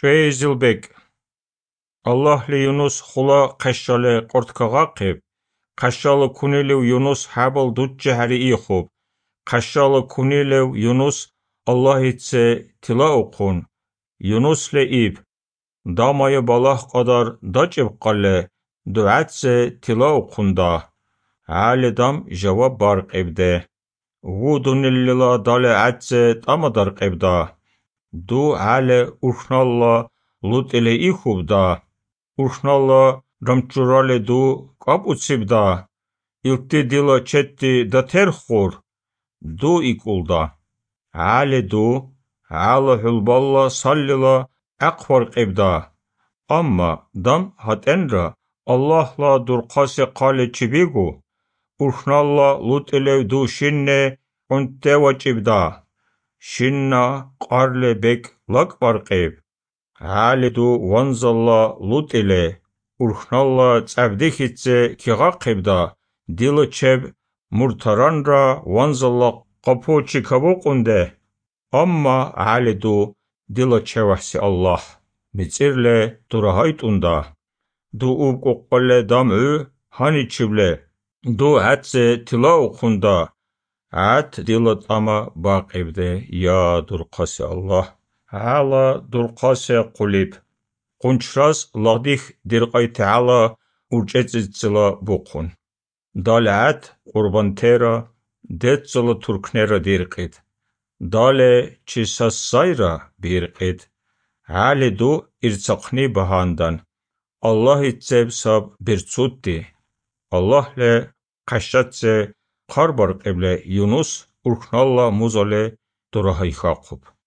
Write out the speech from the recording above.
ჭვეიზილბეკ ალლაჰლი იუნუს ხულა ჴეშშალე ყორთქაღაჴებ, ჴაშშალო ქუნილევ იუნუს ჰაბალ დუჯჯეჰარი იხობ, ჴაშშალო ქუნილევ იუნუს ალლაჰიცე თილაუჴუნ, იუნუსლე იბ, დამაია балах ყადარ დაჭებყალე, დუაცე თილაუჴუნდა, ალი-დამ ჟავაბ ბარყებდე, ვუდუნილლილა дале აცე ტამადარყებდა, დუ ალი ურხნალლა ლუტილე ихубდა, ურხნალლა рамჭურალე დუ კვაპუციბდა, илти дила четти датерхур, ду икулда, ალი ду, ала хулбалла саллила ақварқибда, амма дам хатенра аллахла дурқасе қали чибигу, урхналла лутилев ду шинне унтевачибда, шинна қарле бек лакбарқиб, ალი ду ванзалла лутиле, урхналла цабдихице киғақибда, дила чеб муртаранра ванзалла қапучи кабуқунде, амма ალი ду дила чевахси аллах, мицирле дураҳайтунда, ду убқуққале дамъу ҳаничибле, ду аце тилауқунда, ат дила тама бақибде, я дурқаси аллах, ала дурқасе қулиб, қунчрас ладих дирқай таала урчецицила буқун, дале ат қурбантера, децала туркнера дирқид, дале чисассайра бирқид, ალი ду ирцақни баҳандан, аллаҳи цеб саб бирцутти, аллаҳле қашшатсе қарбарқибле юнус урхналла музале дураҳайхақуб.